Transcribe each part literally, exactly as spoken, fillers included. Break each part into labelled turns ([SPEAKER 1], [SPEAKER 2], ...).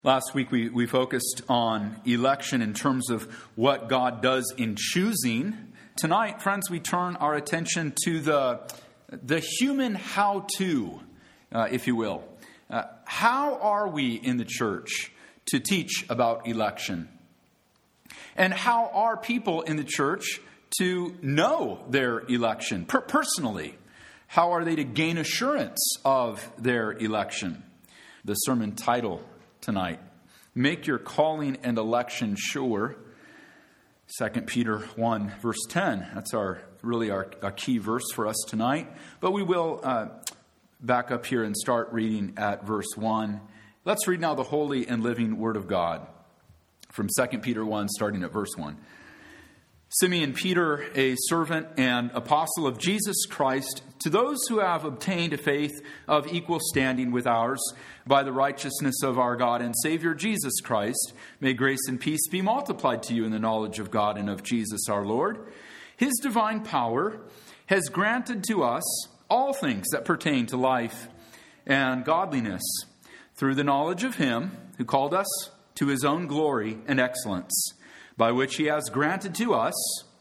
[SPEAKER 1] Last week we, we focused on election in terms of what God does in choosing. Tonight, friends, we turn our attention to the, the human how-to, uh, if you will. Uh, how are we in the church to teach about election? And how are people in the church to know their election per- personally? How are they to gain assurance of their election? The sermon title tonight, make your calling and election sure. Second Peter one, verse ten. That's our really our, our key verse for us tonight. But we will uh, back up here and start reading at verse one. Let's read now the holy and living Word of God from Second Peter one, starting at verse one. Simeon Peter, a servant and apostle of Jesus Christ, to those who have obtained a faith of equal standing with ours, by the righteousness of our God and Savior Jesus Christ, may grace and peace be multiplied to you in the knowledge of God and of Jesus our Lord. His divine power has granted to us all things that pertain to life and godliness, through the knowledge of Him who called us to His own glory and excellence, by which He has granted to us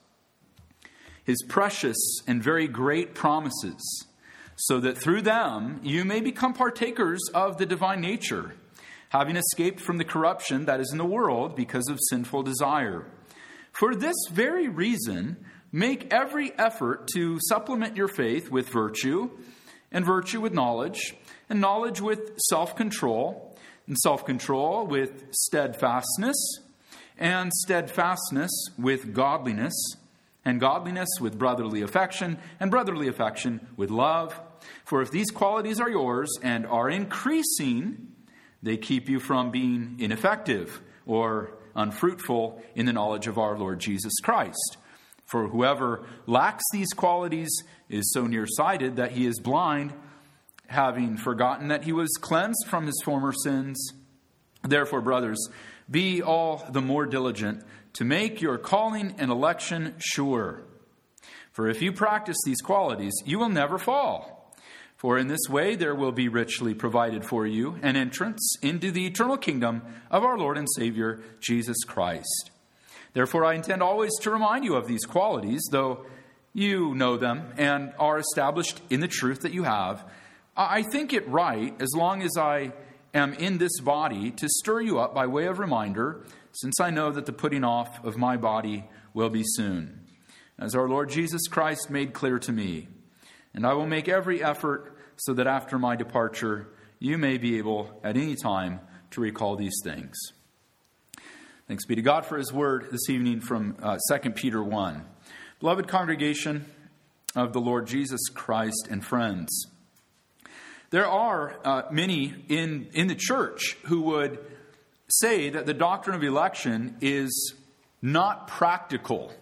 [SPEAKER 1] His precious and very great promises, so that through them you may become partakers of the divine nature, having escaped from the corruption that is in the world because of sinful desire. For this very reason, make every effort to supplement your faith with virtue, and virtue with knowledge, and knowledge with self-control, and self-control with steadfastness, and steadfastness with godliness, and godliness with brotherly affection, and brotherly affection with love. For if these qualities are yours and are increasing, they keep you from being ineffective or unfruitful in the knowledge of our Lord Jesus Christ. For whoever lacks these qualities is so nearsighted that he is blind, having forgotten that he was cleansed from his former sins. Therefore, brothers, be all the more diligent to make your calling and election sure. For if you practice these qualities, you will never fall. For in this way there will be richly provided for you an entrance into the eternal kingdom of our Lord and Savior, Jesus Christ. Therefore I intend always to remind you of these qualities, though you know them and are established in the truth that you have. I think it right, as long as I am in this body, to stir you up by way of reminder, since I know that the putting off of my body will be soon, as our Lord Jesus Christ made clear to me. And I will make every effort so that after my departure, you may be able at any time to recall these things. Thanks be to God for His word this evening from uh, Second Peter one. Beloved congregation of the Lord Jesus Christ and friends, there are uh, many in, in the church who would say that the doctrine of election is not practical.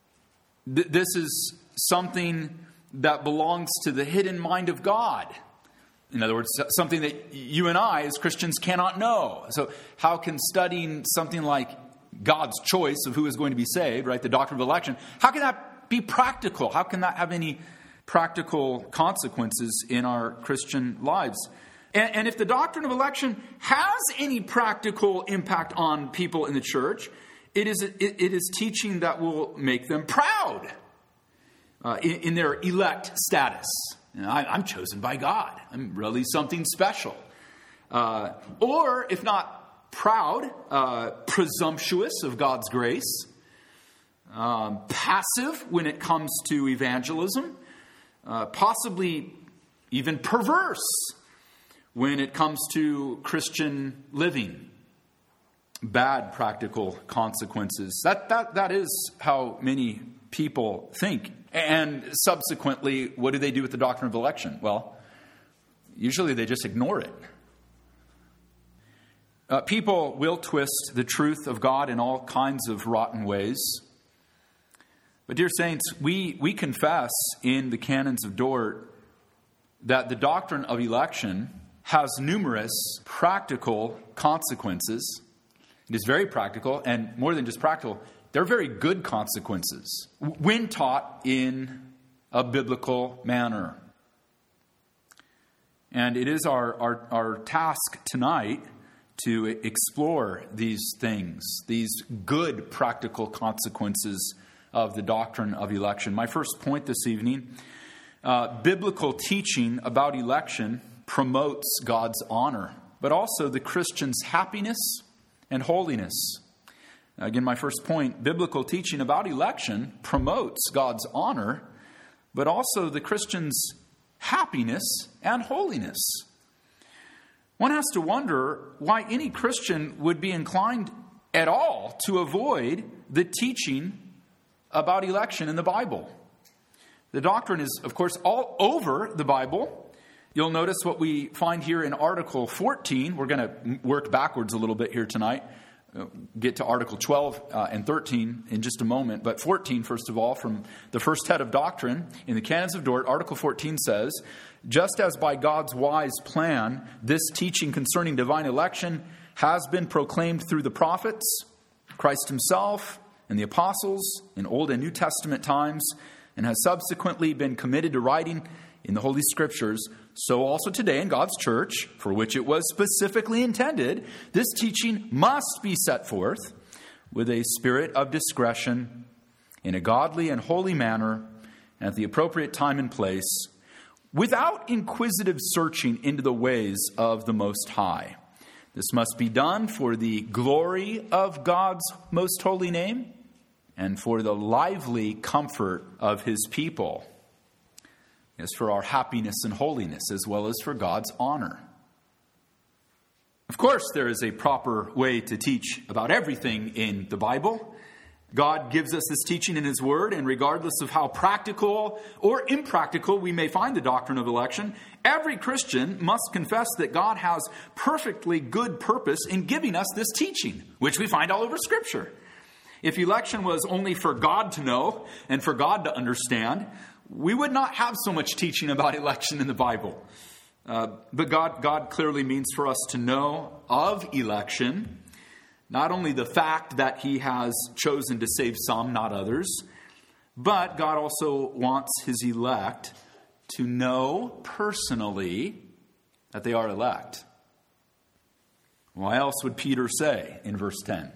[SPEAKER 1] Th- this is something that belongs to the hidden mind of God. In other words, something that you and I as Christians cannot know. So how can studying something like God's choice of who is going to be saved, right, the doctrine of election, how can that be practical? How can that have any practical consequences in our Christian lives? And, and if the doctrine of election has any practical impact on people in the church, it is, it, it is teaching that will make them proud uh, in, in their elect status. You know, I, I'm chosen by God. I'm really something special. Uh, or, if not proud, uh, presumptuous of God's grace, um, passive when it comes to evangelism, uh, possibly even perverse when it comes to Christian living. Bad practical consequences. That that that is how many people think. And subsequently, what do they do with the doctrine of election? Well, usually they just ignore it. Uh, people will twist the truth of God in all kinds of rotten ways. But dear saints, we, we confess in the canons of Dort that the doctrine of election has numerous practical consequences. It is very practical, and more than just practical, they're very good consequences when taught in a biblical manner. And it is our, our, our task tonight to explore these things, these good practical consequences of the doctrine of election. My first point this evening, uh, biblical teaching about election promotes God's honor, but also the Christian's happiness and holiness. Again, my first point, biblical teaching about election promotes God's honor, but also the Christian's happiness and holiness. One has to wonder why any Christian would be inclined at all to avoid the teaching about election in the Bible. The doctrine is, of course, all over the Bible. You'll notice what we find here in Article fourteen. We're going to work backwards a little bit here tonight. Get to Article twelve uh, and thirteen in just a moment. But fourteen, first of all, from the first head of doctrine in the Canons of Dort, Article fourteen says, just as by God's wise plan, this teaching concerning divine election has been proclaimed through the prophets, Christ himself, and the apostles in Old and New Testament times, and has subsequently been committed to writing in the Holy Scriptures, so also today in God's church, for which it was specifically intended, this teaching must be set forth with a spirit of discretion, in a godly and holy manner, at the appropriate time and place, without inquisitive searching into the ways of the Most High. This must be done for the glory of God's most holy name and for the lively comfort of his people. Yes, for our happiness and holiness, as well as for God's honor. Of course, there is a proper way to teach about everything in the Bible. God gives us this teaching in his word, and regardless of how practical or impractical we may find the doctrine of election, every Christian must confess that God has perfectly good purpose in giving us this teaching, which we find all over Scripture. If election was only for God to know and for God to understand, we would not have so much teaching about election in the Bible. Uh, but God, God clearly means for us to know of election, not only the fact that he has chosen to save some, not others, but God also wants his elect to know personally that they are elect. Why else would Peter say in verse ten?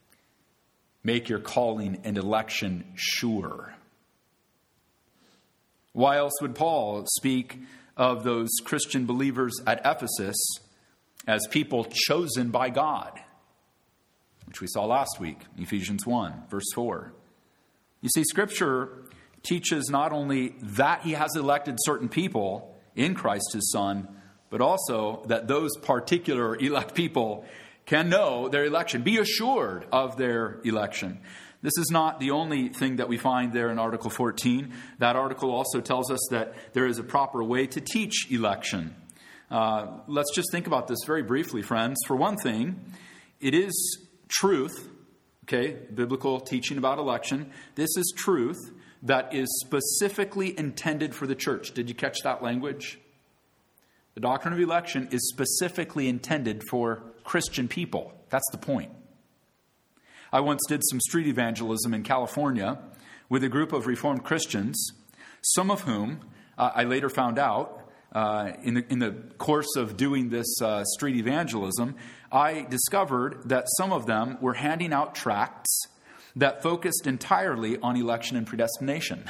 [SPEAKER 1] Make your calling and election sure. Why else would Paul speak of those Christian believers at Ephesus as people chosen by God, which we saw last week, Ephesians one, verse four. You see, Scripture teaches not only that he has elected certain people in Christ his Son, but also that those particular elect people can know their election, be assured of their election. This is not the only thing that we find there in Article fourteen. That article also tells us that there is a proper way to teach election. Uh, let's just think about this very briefly, friends. For one thing, it is truth, okay, biblical teaching about election. This is truth that is specifically intended for the church. Did you catch that language? The doctrine of election is specifically intended for Christian people. That's the point. I once did some street evangelism in California with a group of Reformed Christians, some of whom uh, I later found out uh, in, the, in the course of doing this uh, street evangelism, I discovered that some of them were handing out tracts that focused entirely on election and predestination.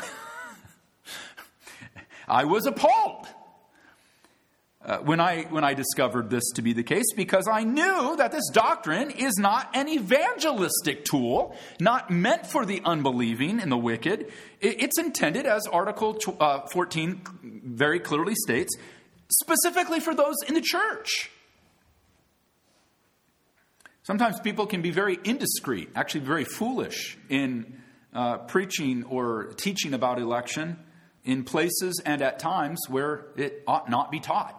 [SPEAKER 1] I was appalled uh, when I when I discovered this to be the case, because I knew that this doctrine is not an evangelistic tool, not meant for the unbelieving and the wicked. It's intended, as Article fourteen very clearly states, specifically for those in the church. Sometimes people can be very indiscreet, actually very foolish in uh, preaching or teaching about election in places and at times where it ought not be taught.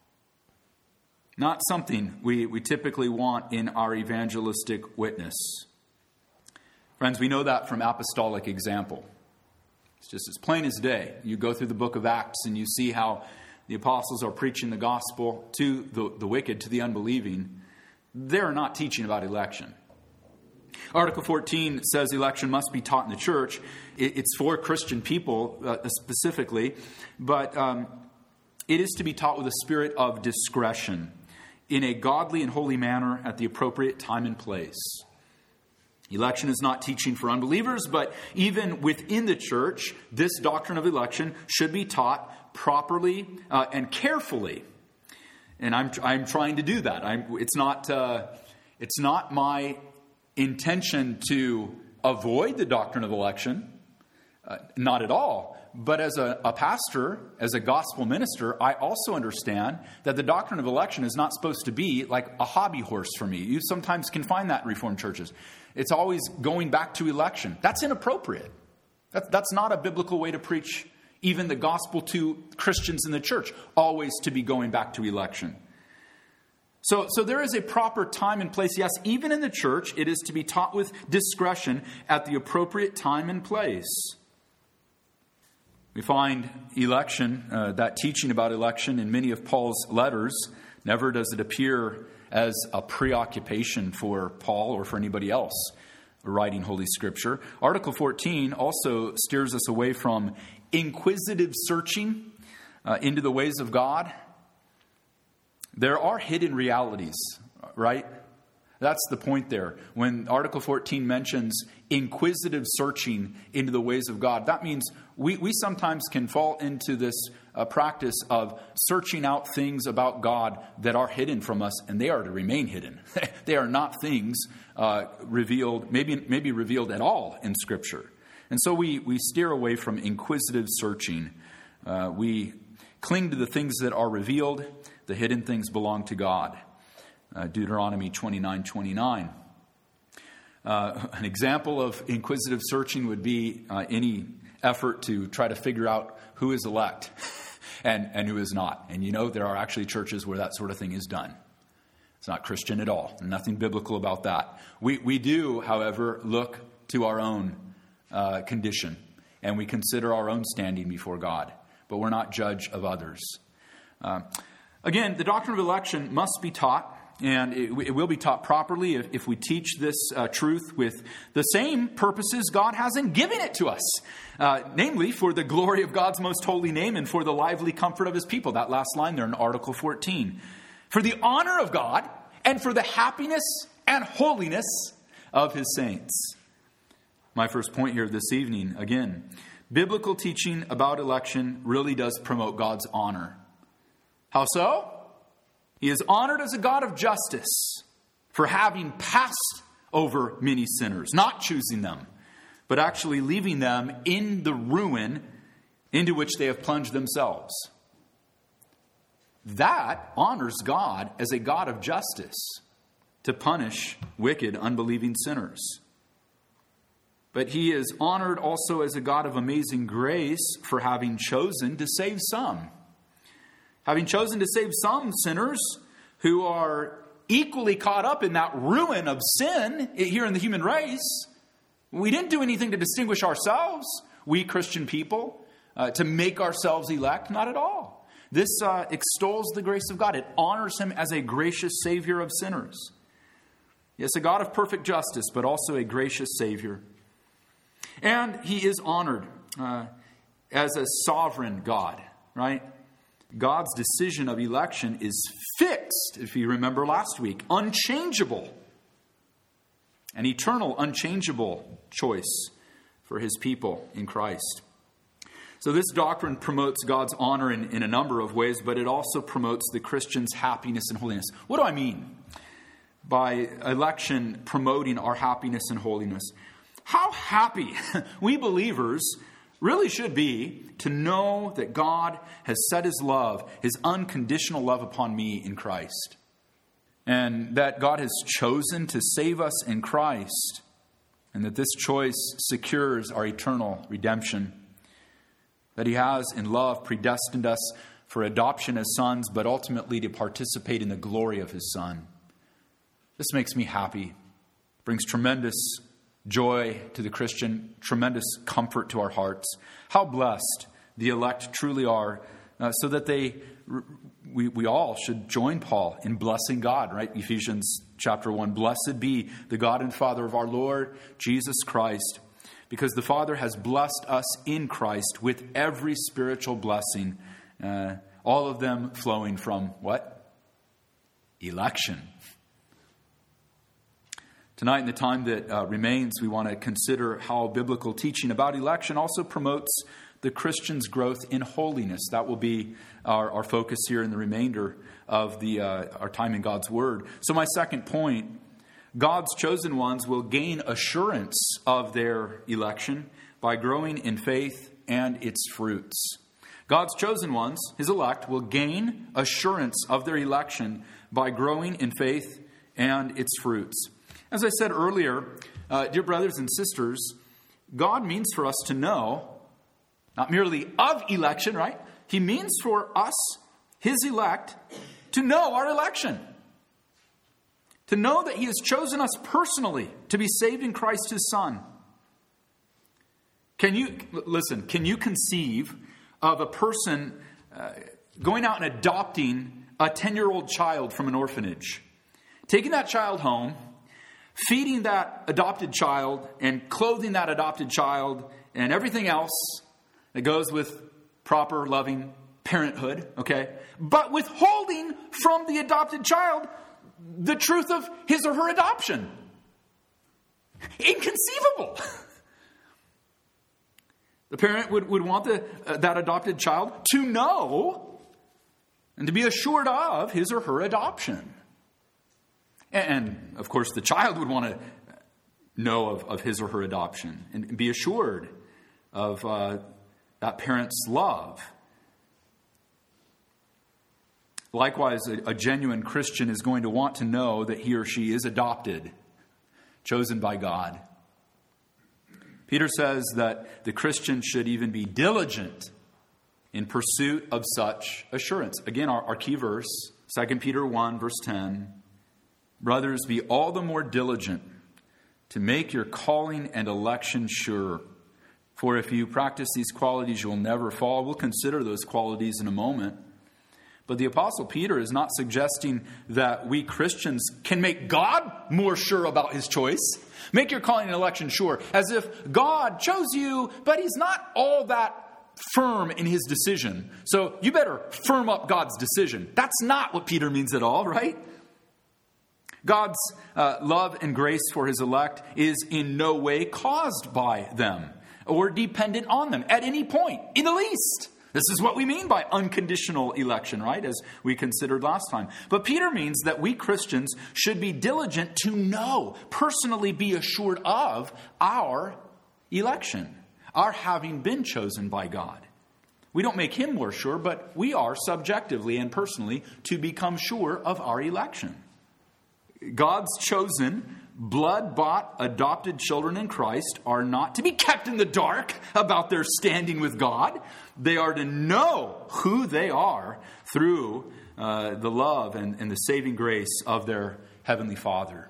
[SPEAKER 1] Not something we, we typically want in our evangelistic witness. Friends, we know that from apostolic example. It's just as plain as day. You go through the book of Acts and you see how the apostles are preaching the gospel to the, the wicked, to the unbelieving. They're not teaching about election. Article fourteen says election must be taught in the church. It's for Christian people uh, specifically, but um, it is to be taught with a spirit of discretion. in a godly and holy manner at the appropriate time and place. Election is not teaching for unbelievers, but even within the church, this doctrine of election should be taught properly uh, and carefully. And I'm I'm trying to do that. I'm, it's not uh, it's not my intention to avoid the doctrine of election, uh, not at all. But as a, a pastor, as a gospel minister, I also understand that the doctrine of election is not supposed to be like a hobby horse for me. You sometimes can find that in Reformed churches. It's always going back to election. That's inappropriate. That, that's not a biblical way to preach even the gospel to Christians in the church, always to be going back to election. So, so there is a proper time and place. Yes, even in the church, it is to be taught with discretion at the appropriate time and place. We find election, uh, that teaching about election in many of Paul's letters. Never does it appear as a preoccupation for Paul or for anybody else writing Holy Scripture. Article fourteen also steers us away from inquisitive searching uh, into the ways of God. There are hidden realities, right? That's the point there. When Article fourteen mentions inquisitive searching into the ways of God, that means we, we sometimes can fall into this uh, practice of searching out things about God that are hidden from us, and they are to remain hidden. They are not things uh, revealed, maybe maybe revealed at all in Scripture. And so we, we steer away from inquisitive searching. Uh, we cling to the things that are revealed. The hidden things belong to God. Uh, Deuteronomy twenty-nine twenty-nine. Uh, an example of inquisitive searching would be uh, any effort to try to figure out who is elect and, and who is not. And you know, there are actually churches where that sort of thing is done. It's not Christian at all. Nothing biblical about that. We, we do, however, look to our own uh, condition, and we consider our own standing before God. But we're not judge of others. Uh, again, the doctrine of election must be taught. And it, it will be taught properly if, if we teach this uh, truth with the same purposes God has in giving it to us. Uh, namely, for the glory of God's most holy name and for the lively comfort of his people. That last line there in Article fourteen. For the honor of God and for the happiness and holiness of his saints. My first point here this evening, again, biblical teaching about election really does promote God's honor. How so? He is honored as a God of justice for having passed over many sinners, not choosing them, but actually leaving them in the ruin into which they have plunged themselves. That honors God as a God of justice to punish wicked, unbelieving sinners. But he is honored also as a God of amazing grace for having chosen to save some. Having chosen to save some sinners who are equally caught up in that ruin of sin here in the human race. We didn't do anything to distinguish ourselves, we Christian people, uh, to make ourselves elect. Not at all. This uh, extols the grace of God. It honors him as a gracious Savior of sinners. Yes, a God of perfect justice, but also a gracious Savior. And he is honored uh, as a sovereign God, right? God's decision of election is fixed, if you remember last week, unchangeable. An eternal, unchangeable choice for his people in Christ. So this doctrine promotes God's honor in, in a number of ways, but it also promotes the Christian's happiness and holiness. What do I mean by election promoting our happiness and holiness? How happy we believers really should be to know that God has set his love, his unconditional love upon me in Christ. And that God has chosen to save us in Christ. And that this choice secures our eternal redemption. That he has in love predestined us for adoption as sons, but ultimately to participate in the glory of his Son. This makes me happy. Brings tremendous joy to the Christian, tremendous comfort to our hearts. How blessed the elect truly are, uh, so that they, we, we all should join Paul in blessing God, right? Ephesians chapter one, blessed be the God and Father of our Lord Jesus Christ, because the Father has blessed us in Christ with every spiritual blessing, uh, all of them flowing from what? election. Tonight, in the time that uh, remains, we want to consider how biblical teaching about election also promotes the Christian's growth in holiness. That will be our, our focus here in the remainder of the uh, our time in God's Word. So my second point, God's chosen ones will gain assurance of their election by growing in faith and its fruits. God's chosen ones, his elect, will gain assurance of their election by growing in faith and its fruits. As I said earlier, uh, dear brothers and sisters, God means for us to know, not merely of election, right? He means for us, his elect, to know our election. To know that he has chosen us personally to be saved in Christ his Son. Can you, listen, can you conceive of a person uh, going out and adopting a ten-year-old child from an orphanage, taking that child home, feeding that adopted child and clothing that adopted child and everything else that goes with proper, loving parenthood, okay? But withholding from the adopted child the truth of his or her adoption? Inconceivable. The parent would, would want the, uh, that adopted child to know and to be assured of his or her adoption. And, and of course, the child would want to know of, of his or her adoption and be assured of uh, that parent's love. Likewise, a, a genuine Christian is going to want to know that he or she is adopted, chosen by God. Peter says that the Christian should even be diligent in pursuit of such assurance. Again, our, our key verse, Second Peter one, verse ten. Brothers, be all the more diligent to make your calling and election sure. For if you practice these qualities, you'll never fall. We'll consider those qualities in a moment. But the Apostle Peter is not suggesting that we Christians can make God more sure about his choice. Make your calling and election sure. As if God chose you, but he's not all that firm in his decision. So you better firm up God's decision. That's not what Peter means at all, right? God's uh, love and grace for his elect is in no way caused by them or dependent on them at any point, in the least. This is what we mean by unconditional election, right? As we considered last time. But Peter means that we Christians should be diligent to know, personally be assured of our election, our having been chosen by God. We don't make him more sure, but we are subjectively and personally to become sure of our election. God's chosen, blood-bought, adopted children in Christ are not to be kept in the dark about their standing with God. They are to know who they are through uh, the love and, and the saving grace of their Heavenly Father.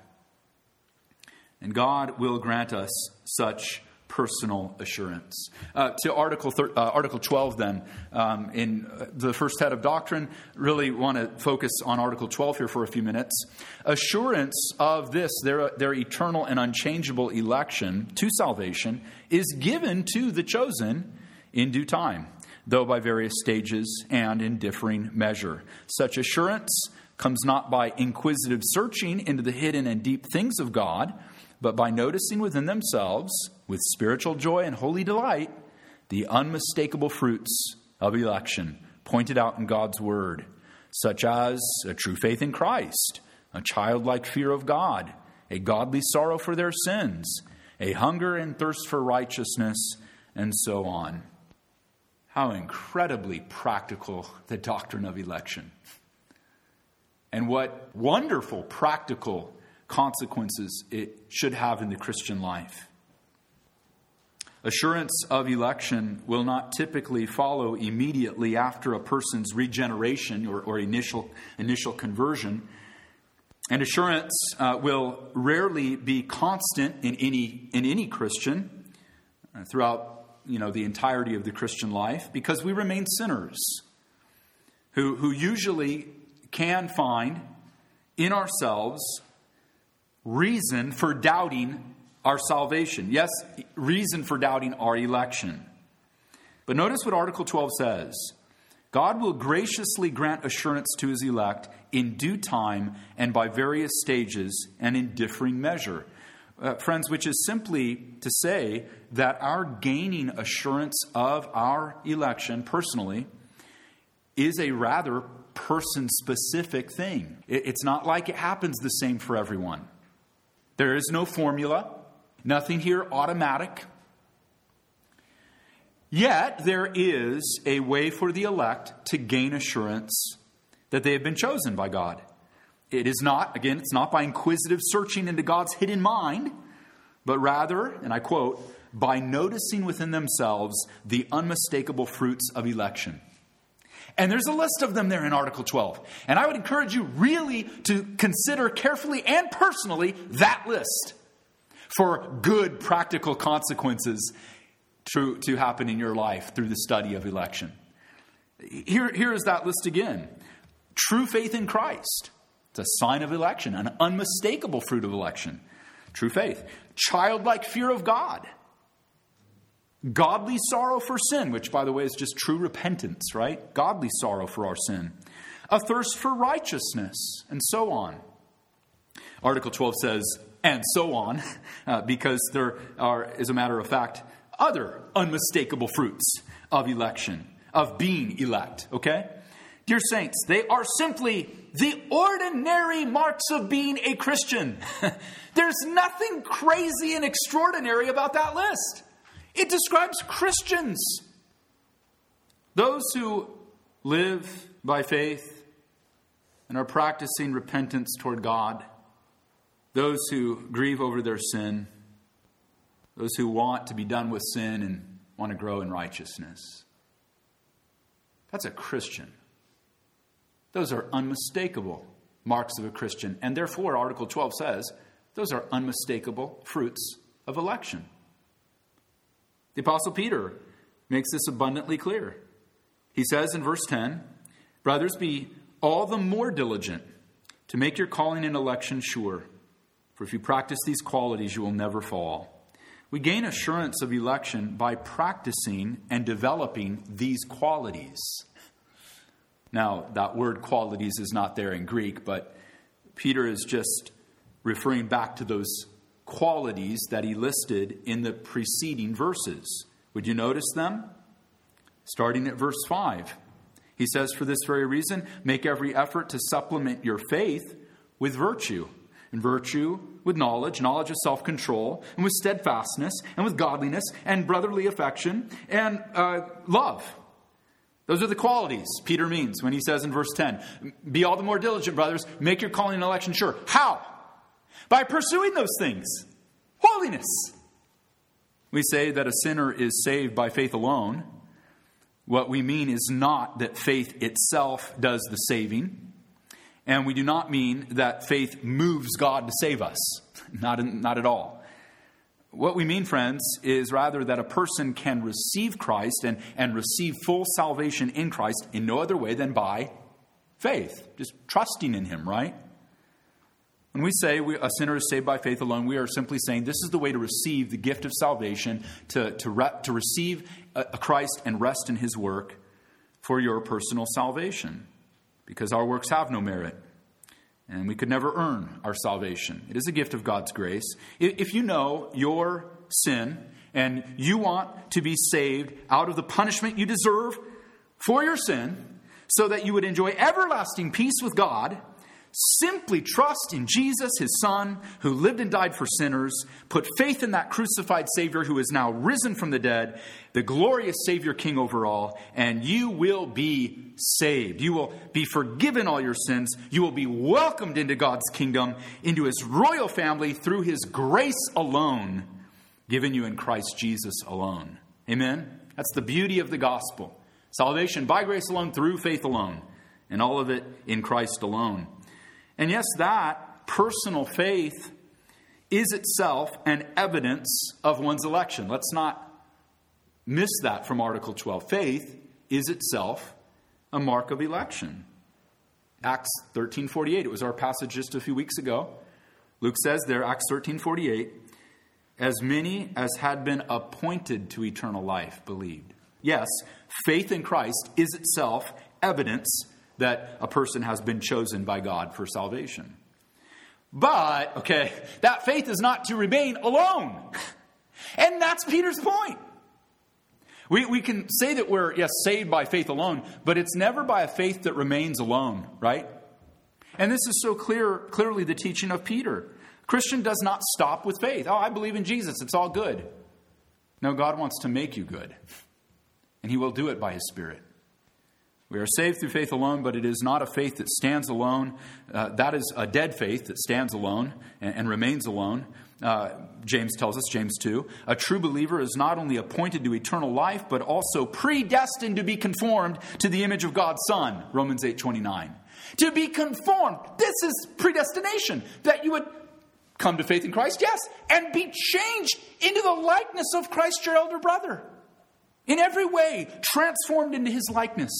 [SPEAKER 1] And God will grant us such personal assurance. Uh, to Article thir- uh, Article twelve then, um, in the first head of doctrine, really want to focus on Article twelve here for a few minutes. Assurance of this, their, their eternal and unchangeable election to salvation, is given to the chosen in due time, though by various stages and in differing measure. Such assurance comes not by inquisitive searching into the hidden and deep things of God, but by noticing within themselves, with spiritual joy and holy delight, the unmistakable fruits of election pointed out in God's word, such as a true faith in Christ, a childlike fear of God, a godly sorrow for their sins, a hunger and thirst for righteousness, and so on. How incredibly practical the doctrine of election. And what wonderful practical consequences it should have in the Christian life. Assurance of election will not typically follow immediately after a person's regeneration or, or initial, initial conversion. And assurance uh, will rarely be constant in any, in any Christian uh, throughout you know, the entirety of the Christian life, because we remain sinners who, who usually can find in ourselves reason for doubting our salvation. Yes, reason for doubting our election. But notice what Article twelve says. God will graciously grant assurance to his elect in due time and by various stages and in differing measure. Uh, friends, which is simply to say that our gaining assurance of our election personally is a rather person-specific thing. It, it's not like it happens the same for everyone. There is no formula, nothing here automatic. Yet there is a way for the elect to gain assurance that they have been chosen by God. It is not, again, it's not by inquisitive searching into God's hidden mind, but rather, and I quote, by noticing within themselves the unmistakable fruits of election. And there's a list of them there in Article twelve. And I would encourage you really to consider carefully and personally that list for good practical consequences to, to happen in your life through the study of election. Here, here is that list again. True faith in Christ. It's a sign of election, an unmistakable fruit of election. True faith. Childlike fear of God. Godly sorrow for sin, which, by the way, is just true repentance, right? Godly sorrow for our sin. A thirst for righteousness, and so on. Article twelve says, and so on, uh, because there are, as a matter of fact, other unmistakable fruits of election, of being elect, okay? Dear saints, they are simply the ordinary marks of being a Christian. There's nothing crazy and extraordinary about that list. It describes Christians. Those who live by faith and are practicing repentance toward God. Those who grieve over their sin. Those who want to be done with sin and want to grow in righteousness. That's a Christian. Those are unmistakable marks of a Christian. And therefore, Article twelve says, those are unmistakable fruits of election. The Apostle Peter makes this abundantly clear. He says in verse ten, brothers, be all the more diligent to make your calling and election sure. For if you practice these qualities, you will never fall. We gain assurance of election by practicing and developing these qualities. Now, that word qualities is not there in Greek, but Peter is just referring back to those qualities that he listed in the preceding verses. Would you notice them? Starting at verse five. He says, for this very reason, make every effort to supplement your faith with virtue. And virtue with knowledge, knowledge of self-control, and with steadfastness, and with godliness, and brotherly affection, and uh, love. Those are the qualities Peter means when he says in verse ten, be all the more diligent, brothers, make your calling and election sure. How? By pursuing those things. Holiness. We say that a sinner is saved by faith alone. What we mean is not that faith itself does the saving. And we do not mean that faith moves God to save us. Not, in, not at all. What we mean, friends, is rather that a person can receive Christ and, and receive full salvation in Christ in no other way than by faith. Just trusting in him, right? When we say we, a sinner is saved by faith alone, we are simply saying this is the way to receive the gift of salvation, to, to, re, to receive a, a Christ and rest in his work for your personal salvation. Because our works have no merit. And we could never earn our salvation. It is a gift of God's grace. If you know your sin and you want to be saved out of the punishment you deserve for your sin so that you would enjoy everlasting peace with God, simply trust in Jesus, his Son, who lived and died for sinners. Put faith in that crucified Savior who is now risen from the dead, the glorious Savior, King over all, and you will be saved. You will be forgiven all your sins. You will be welcomed into God's kingdom, into his royal family through his grace alone, given you in Christ Jesus alone. Amen? That's the beauty of the gospel. Salvation by grace alone, through faith alone, and all of it in Christ alone. And yes, that personal faith is itself an evidence of one's election. Let's not miss that from Article twelve. Faith is itself a mark of election. Acts thirteen forty-eight, it was our passage just a few weeks ago. Luke says there, Acts thirteen forty-eight, as many as had been appointed to eternal life believed. Yes, faith in Christ is itself evidence that a person has been chosen by God for salvation. But, okay, that faith is not to remain alone. And that's Peter's point. We, we can say that we're, yes, saved by faith alone, but it's never by a faith that remains alone, right? And this is so clear, clearly the teaching of Peter. Christian does not stop with faith. Oh, I believe in Jesus. It's all good. No, God wants to make you good. And he will do it by his Spirit. We are saved through faith alone, but it is not a faith that stands alone. Uh, that is a dead faith that stands alone and, and remains alone. Uh, James tells us, James two, a true believer is not only appointed to eternal life, but also predestined to be conformed to the image of God's Son, Romans eight twenty-nine. To be conformed. This is predestination, that you would come to faith in Christ, yes, and be changed into the likeness of Christ, your elder brother. In every way, transformed into his likeness.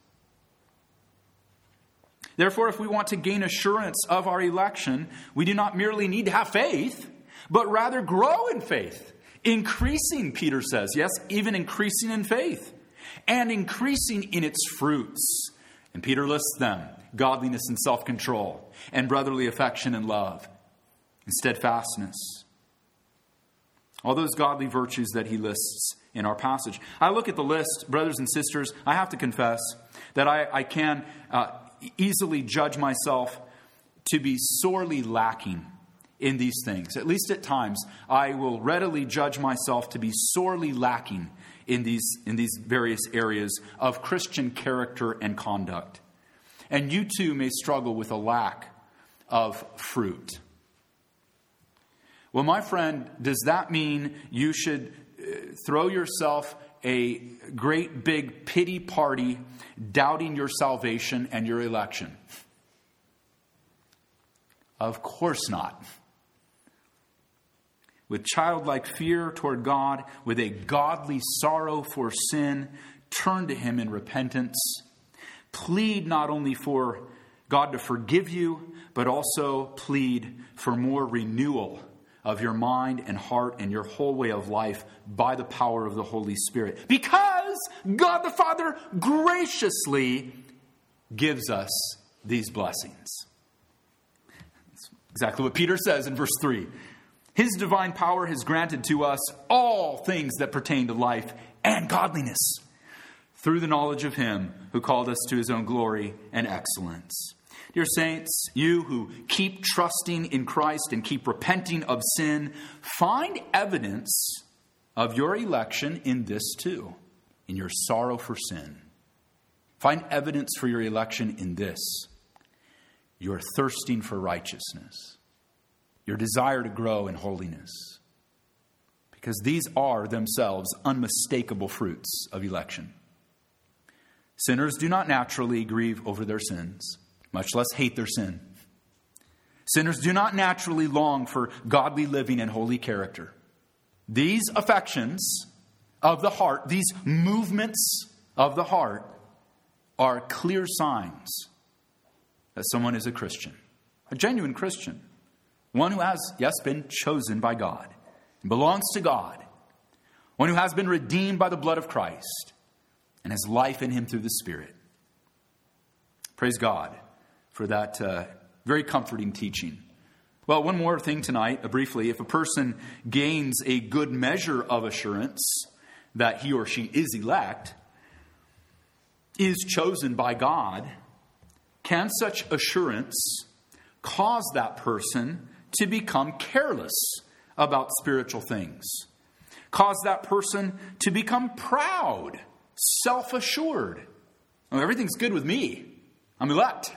[SPEAKER 1] Therefore, if we want to gain assurance of our election, we do not merely need to have faith, but rather grow in faith. Increasing, Peter says, yes, even increasing in faith, and increasing in its fruits. And Peter lists them: godliness and self-control, and brotherly affection and love, and steadfastness. All those godly virtues that he lists in our passage. I look at the list, brothers and sisters, I have to confess that I, I can uh, easily judge myself to be sorely lacking in these things. At least at times, I will readily judge myself to be sorely lacking in these, in these various areas of Christian character and conduct. And you too may struggle with a lack of fruit. Well, my friend, does that mean you should throw yourself a great big pity party, doubting your salvation and your election? Of course not. With childlike fear toward God, with a godly sorrow for sin, turn to him in repentance. Plead not only for God to forgive you, but also plead for more renewal of your mind and heart and your whole way of life by the power of the Holy Spirit. Because God the Father graciously gives us these blessings. That's exactly what Peter says in verse three. His divine power has granted to us all things that pertain to life and godliness through the knowledge of him who called us to his own glory and excellence. Dear saints, you who keep trusting in Christ and keep repenting of sin, find evidence of your election in this too, in your sorrow for sin. Find evidence for your election in this: your thirsting for righteousness, your desire to grow in holiness. Because these are themselves unmistakable fruits of election. Sinners do not naturally grieve over their sins, much less hate their sin. Sinners do not naturally long for godly living and holy character. These affections of the heart, these movements of the heart, are clear signs that someone is a Christian, a genuine Christian, one who has, yes, been chosen by God and belongs to God, one who has been redeemed by the blood of Christ and has life in him through the Spirit. Praise God for that uh, very comforting teaching. Well, one more thing tonight, uh, briefly. If a person gains a good measure of assurance that he or she is elect, is chosen by God, can such assurance cause that person to become careless about spiritual things? Cause that person to become proud, self-assured? Oh, everything's good with me. I'm elect.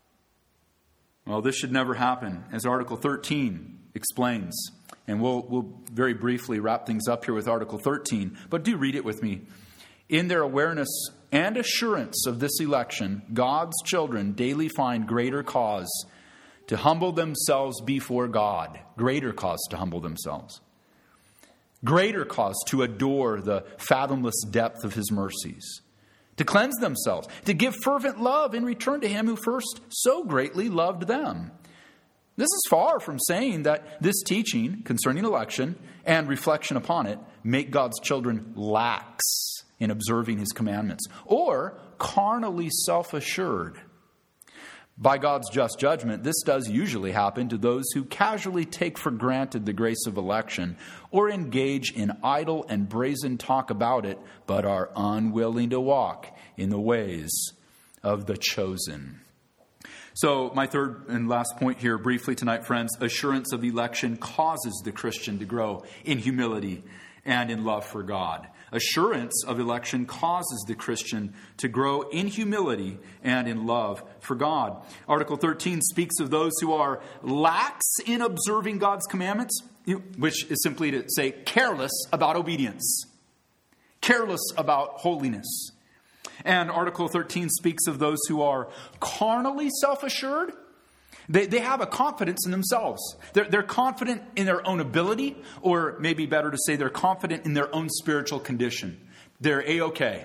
[SPEAKER 1] Well, this should never happen, as Article thirteen explains. And we'll, we'll very briefly wrap things up here with Article thirteen. But do read it with me. In their awareness and assurance of this election, God's children daily find greater cause to humble themselves before God. Greater cause to humble themselves. Greater cause to adore the fathomless depth of his mercies. To cleanse themselves, to give fervent love in return to him who first so greatly loved them. This is far from saying that this teaching concerning election and reflection upon it make God's children lax in observing his commandments, or carnally self-assured. By God's just judgment, this does usually happen to those who casually take for granted the grace of election or engage in idle and brazen talk about it, but are unwilling to walk in the ways of the chosen. So my third and last point here briefly tonight, friends, assurance of election causes the Christian to grow in humility and in love for God. Assurance of election causes the Christian to grow in humility and in love for God. Article thirteen speaks of those who are lax in observing God's commandments, which is simply to say careless about obedience, careless about holiness. And Article thirteen speaks of those who are carnally self-assured. They, they have a confidence in themselves. They're, they're confident in their own ability, or maybe better to say they're confident in their own spiritual condition. They're A-okay.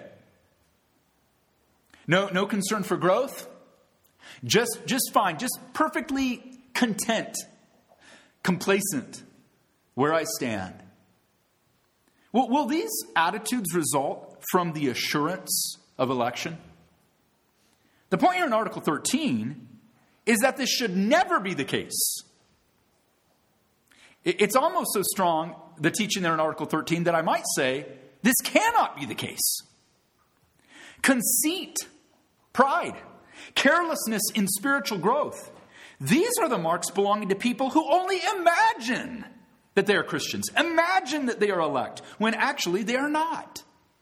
[SPEAKER 1] No, no concern for growth. Just, just fine. Just perfectly content, complacent where I stand. Will, will these attitudes result from the assurance of election? The point here in Article thirteen is that this should never be the case. It's almost so strong, the teaching there in Article thirteen, that I might say this cannot be the case. Conceit, pride, carelessness in spiritual growth, these are the marks belonging to people who only imagine that they are Christians, imagine that they are elect, when actually they are not.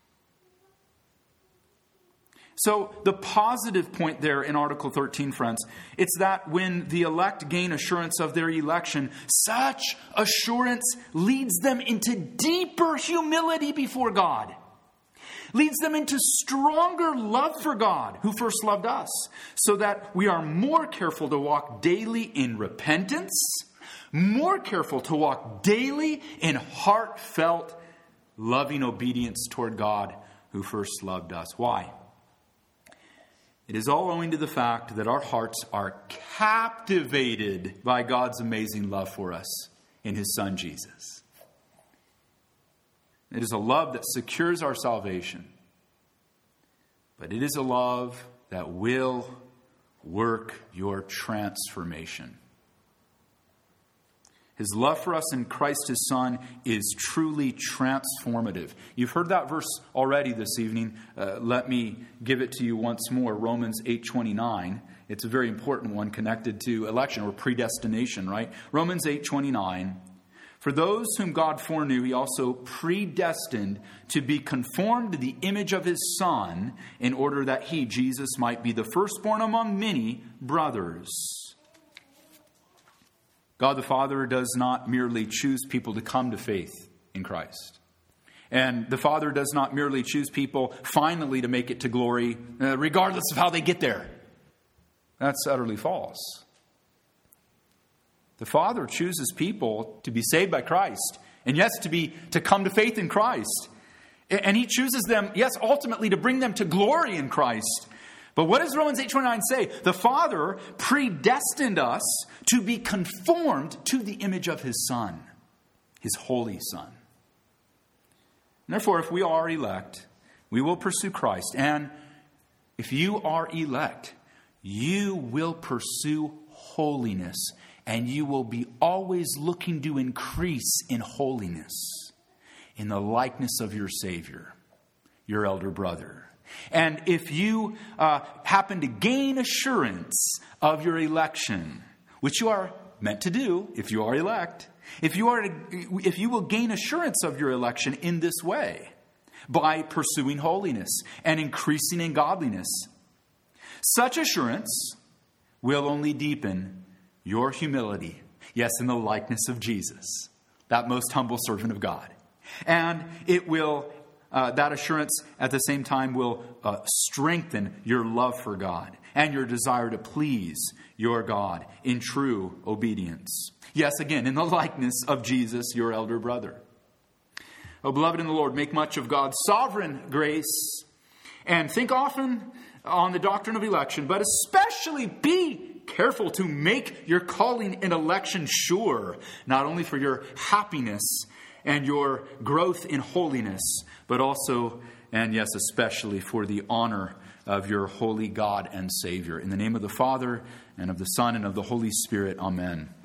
[SPEAKER 1] So the positive point there in Article thirteen, friends, it's that when the elect gain assurance of their election, such assurance leads them into deeper humility before God, leads them into stronger love for God, who first loved us, so that we are more careful to walk daily in repentance, more careful to walk daily in heartfelt, loving obedience toward God, who first loved us. Why? It is all owing to the fact that our hearts are captivated by God's amazing love for us in His Son, Jesus. It is a love that secures our salvation, but it is a love that will work your transformation. His love for us in Christ His Son is truly transformative. You've heard that verse already this evening. Uh, let me give it to you once more. Romans eight twenty-nine. It's a very important one connected to election or predestination, right? Romans eight twenty-nine. For those whom God foreknew, He also predestined to be conformed to the image of His Son, in order that He, Jesus, might be the firstborn among many brothers. God the Father does not merely choose people to come to faith in Christ. And the Father does not merely choose people finally to make it to glory, uh, regardless of how they get there. That's utterly false. The Father chooses people to be saved by Christ, and yes, to be to come to faith in Christ. And He chooses them, yes, ultimately to bring them to glory in Christ. But what does Romans eight twenty-nine say? The Father predestined us to be conformed to the image of His Son, His holy Son. And therefore, if we are elect, we will pursue Christ. And if you are elect, you will pursue holiness. And you will be always looking to increase in holiness, in the likeness of your Savior, your elder brother. And if you uh, happen to gain assurance of your election, which you are meant to do if you are elect, if you are, to, if you will gain assurance of your election in this way, by pursuing holiness and increasing in godliness, such assurance will only deepen your humility, yes, in the likeness of Jesus, that most humble servant of God. And it will Uh, that assurance at the same time will uh, strengthen your love for God and your desire to please your God in true obedience. Yes, again, in the likeness of Jesus, your elder brother. Oh, beloved in the Lord, make much of God's sovereign grace and think often on the doctrine of election, but especially be careful to make your calling and election sure, not only for your happiness and your growth in holiness, but also, and yes, especially for the honor of your holy God and Savior. In the name of the Father, and of the Son, and of the Holy Spirit, amen.